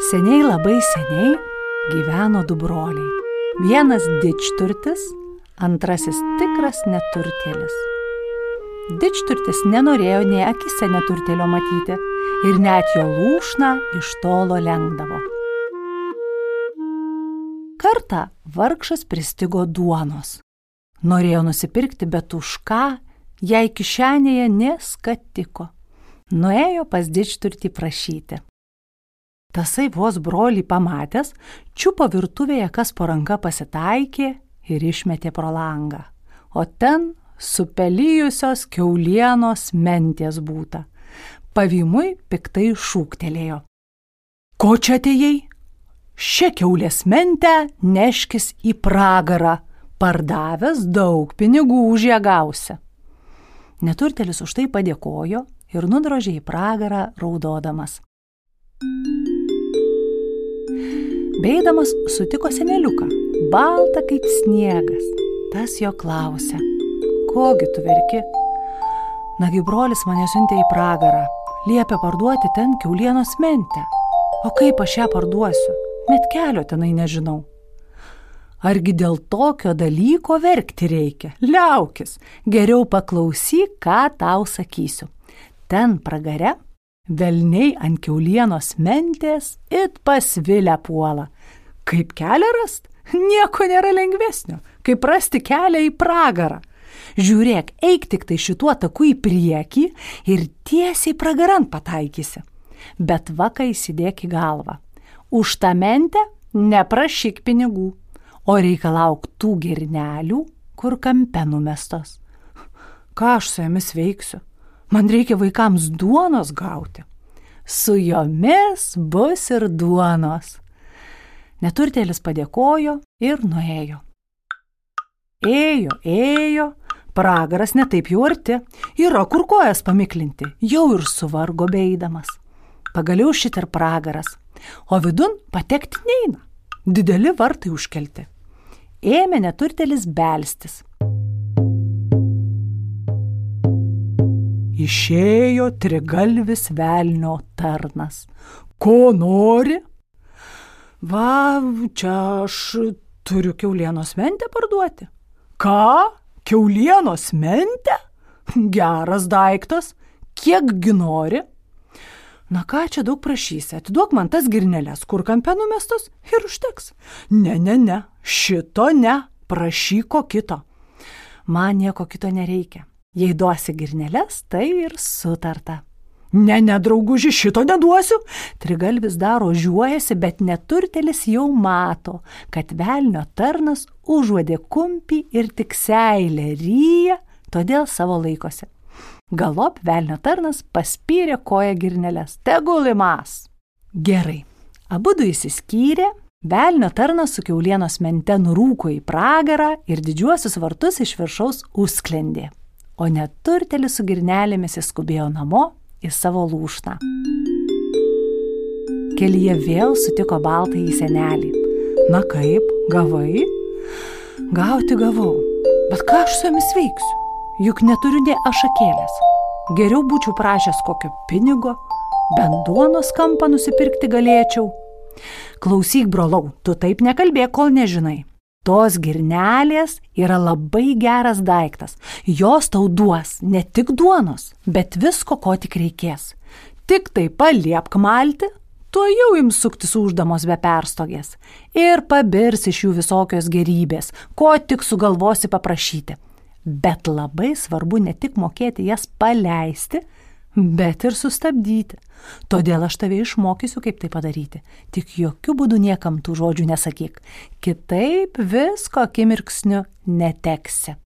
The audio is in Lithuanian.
Seniai, labai seniai gyveno du broliai. Vienas didžturtis, antrasis tikras neturtėlis. Didžturtis nenorėjo nei akise neturtėlio matyti ir net jo lūšną iš tolo lenkdavo. Kartą vargšas pristigo duonos. Norėjo nusipirkti, bet už ką jai kišenėje neskatiko. Nuėjo pas didžturtį prašyti. Tasai vos brolį pamatęs, čiupo virtuvėje, kas po ranka pasitaikė ir išmetė pro langą. O ten supelijusios kiaulienos mentės būta. Pavymui piktai šūktelėjo. Ko čia atėjai? Šią kiaulės mentę neškis į pragarą, pardavęs daug pinigų už ją gausi. Neturtėlis už tai padėkojo ir nudrožė į pragarą raudodamas. Beidamas sutiko seneliuką, baltą kaip sniegas. Tas jo klausė, kogi tu verki? Nagi brolis mane siuntė į pragarą, liepė parduoti ten kiaulienos mentę. O kaip aš ją parduosiu? Net kelio tenai nežinau. Argi dėl tokio dalyko verkti reikia? Liaukis, geriau paklausyk, ką tau sakysiu. Ten pragare velniai ant kiaulienos mentės it pasvilę puola. Kaip kelią rast? Nieko nėra lengvesnio, kaip rasti kelią į pragarą. Žiūrėk, eik tik tai šituo taku į priekį ir tiesiai pragarant pataikysi. Bet vaką įsidėk į galvą. Už tą mentę neprašyk pinigų, o reikalauk tų girnelių, kur kampe numestos. Ką aš su jomis veiksiu? Man reikia vaikams duonos gauti. Su jomis bus ir duonos. Neturtėlis padėkojo ir nuėjo. Ėjo, pragaras netaip jau arti, yra kur kojas pamiklinti, jau ir suvargo beidamas. Pagaliau šit ir pragaras, o vidun patekti neina, dideli vartai užkelti. Ėmė neturtėlis belstis. Išėjo trigalvis velnio tarnas. Ko nori? Va, čia aš turiu kiaulienos mentę parduoti. Ką? Kiaulienos mentę? Geras daiktas. Kiekgi nori? Na ką čia daug prašysi, atiduok man tas girneles, kur kampe numestos ir užteks. Ne, šito ne, prašyk ko kito. Man nieko kito nereikia. Jei duosi girneles, tai ir sutarta. Ne, drauguži, šito neduosiu. Trigalvis dar ožiuojasi, bet neturtėlis jau mato, kad velnio tarnas užuodė kumpį ir tik seilę ryja, todėl savo laikosi. Galop velnio tarnas paspyrė koją girneles. Tegul imas. Gerai. Abudu išsiskyrė, velnio tarnas su kiaulienos mente nurūko į pragarą ir didžiuosius vartus iš viršaus užsklendė. O neturtėlis su girnelėmis įskubėjo namo į savo lūšną. Kelyje vėl sutiko baltąjį senelį. Na kaip, gavai? Gauti gavau, bet ką aš su jomis veiksiu? Juk neturiu nė ašakėlės. Geriau būčiau prašęs kokio pinigo, bent duonos kampą nusipirkti galėčiau. Klausyk, brolau, tu taip nekalbėk, kol nežinai. Tos girnelės yra labai geras daiktas. Jos tau duos ne tik duonos, bet visko, ko tik reikės. Tik tai paliepk malti, tuo jau ims suktis uždamos be perstogės. Ir pabirs iš jų visokios gerybės, ko tik sugalvosi paprašyti. Bet labai svarbu ne tik mokėti jas paleisti, bet ir sustabdyti. Todėl aš tave išmokysiu, kaip tai padaryti. Tik jokių būdų niekam tų žodžių nesakyk. Kitaip visko akimirksniu neteksi.